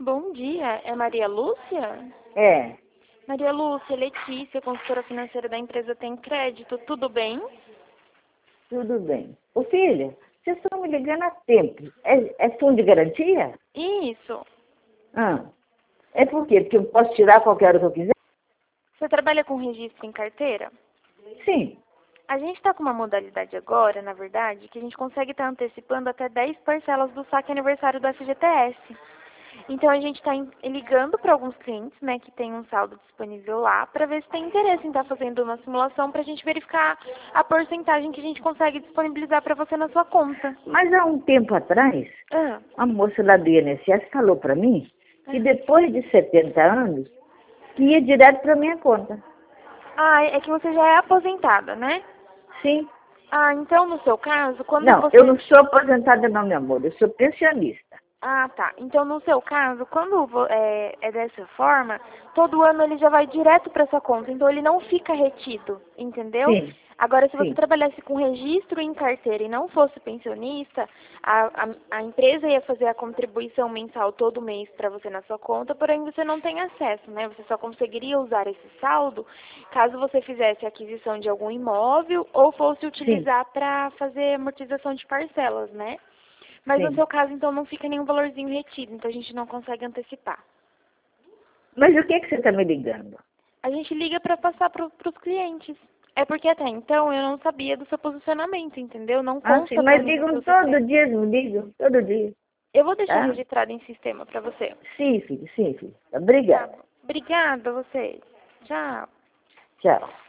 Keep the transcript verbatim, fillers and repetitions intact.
Bom dia, é Maria Lúcia? É, Maria Lúcia, Letícia, consultora financeira da empresa Tem Crédito, tudo bem? tudo bem. Ô filha, vocês estão me ligando há tempo. É, é fundo de garantia? Isso. Ah, é por quê? Porque eu posso tirar a qualquer hora que eu quiser? Você trabalha com registro em carteira? Sim. A gente está com uma modalidade agora, na verdade, que a gente consegue estar antecipando até dez parcelas do saque aniversário do F G T S. Então a gente está ligando para alguns clientes, né, que tem um saldo disponível lá, para ver se tem interesse em estar fazendo uma simulação para a gente verificar a porcentagem que a gente consegue disponibilizar para você na sua conta. Mas há um tempo atrás, Ah, a moça lá do I N S S falou para mim que depois de setenta anos, que ia direto para minha conta. ah, é que você já é aposentada, né? Sim. Ah, então no seu caso, quando Não, você... eu não sou aposentada não, meu amor. Eu sou pensionista. Ah, tá. Então, no seu caso, quando vo- é, é dessa forma, todo ano ele já vai direto para sua conta. Então, ele não fica retido, entendeu? Sim, Agora, se você sim, trabalhasse com registro em carteira e não fosse pensionista, a, a, a empresa ia fazer a contribuição mensal todo mês para você na sua conta, porém você não tem acesso, né? Você só conseguiria usar esse saldo caso você fizesse a aquisição de algum imóvel ou fosse sim, utilizar para fazer amortização de parcelas, né? Mas no sim. seu caso, então, não fica nenhum valorzinho retido, então a gente não consegue antecipar. Mas o que, que você está me ligando? A gente liga para passar para os clientes. É porque até então eu não sabia do seu posicionamento, entendeu? Não Ah, sim, consta para mas mim no ligam seu todo sistema. dia, me ligam, todo dia, Eu vou deixar tá? registrado em sistema para você. Sim, filho, sim, filho. Tá Obrigada. bom. Obrigada a vocês. Tchau. Tchau.